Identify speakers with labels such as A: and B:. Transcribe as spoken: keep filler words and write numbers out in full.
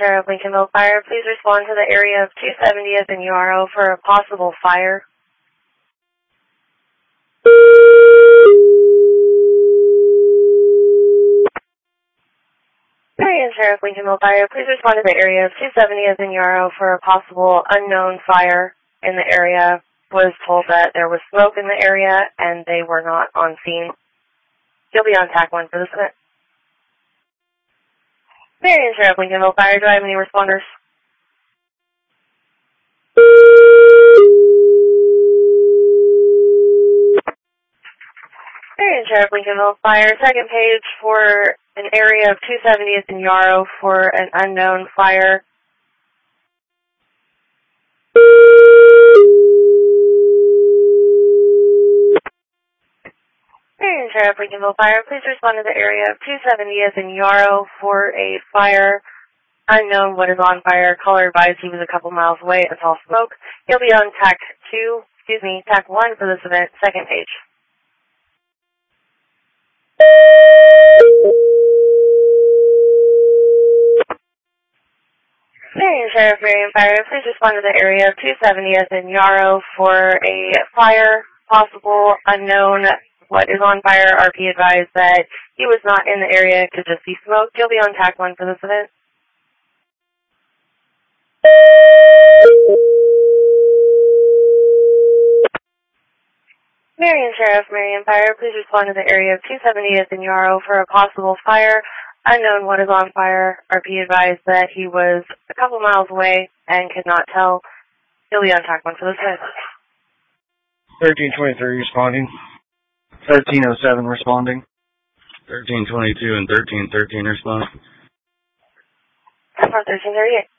A: Sheriff Lincolnville Fire, please respond to the area of two seventieth and U R O for a possible fire. Marion Sheriff Lincolnville Fire, please respond to the area of two seventieth and U R O for a possible unknown fire in the area. Was told that there was smoke in the area and they were not on scene. You'll be on tack one for this event. Marion Sheriff Lincolnville Fire, do I have any responders? Marion Sheriff Lincolnville Fire, second page for an area of two seventieth and U R O for an unknown fire. Marion Sheriff Lincolnville Fire, please respond to the area of two seventieth and U R O for a fire. Unknown what is on fire. Caller advised he was a couple miles away. It's all smoke. He'll be on tack two, excuse me, tack one for this event, second page. Marion Sheriff Marion Fire, please respond to the area of two seventieth and U R O for a fire. Possible unknown what is on fire. R P advised that he was not in the area, could just be smoke. He'll be on tack one for this event. Marion Sheriff Marion Fire, please respond to the area of two seventieth and U R O for a possible fire. Unknown what is on fire. R P advised that he was a couple miles away and could not tell. He'll be on tack one for this event.
B: thirteen twenty-three responding. thirteen oh seven responding.
C: thirteen twenty-two and thirteen thirteen responding.
A: thirteen thirty-eight.